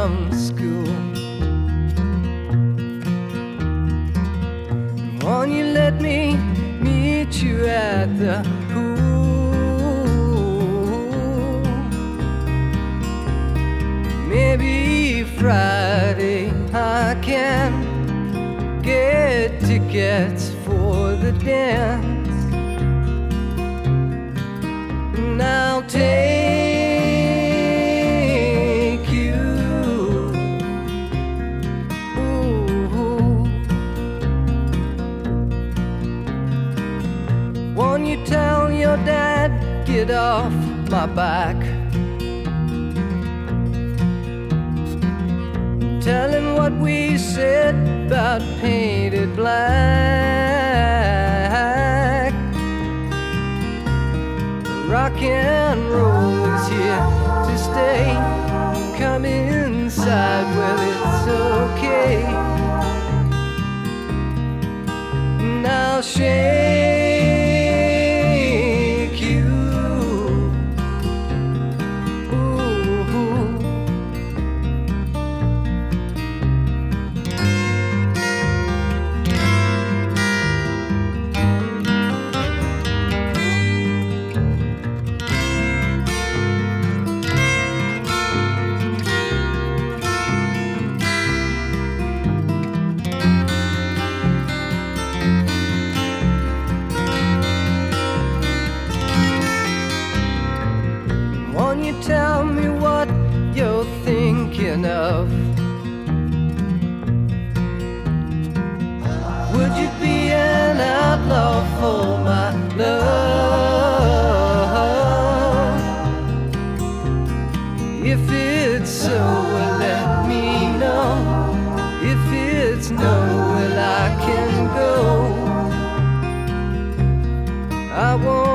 from school. Won't you let me meet you at the pool? Maybe Friday I can get tickets for the dance. And I'll take you. Ooh. Won't you tell your dad, get off my back? Tell him what we said about painted black. Rock and roll is here to stay. Come inside, well, it's okay. And I'll shake you. Ooh. Won't you tell me what you're thinking of? Would you be an outlaw for my love? If it's so, well, let me know. If it's no, well, I can go. I won't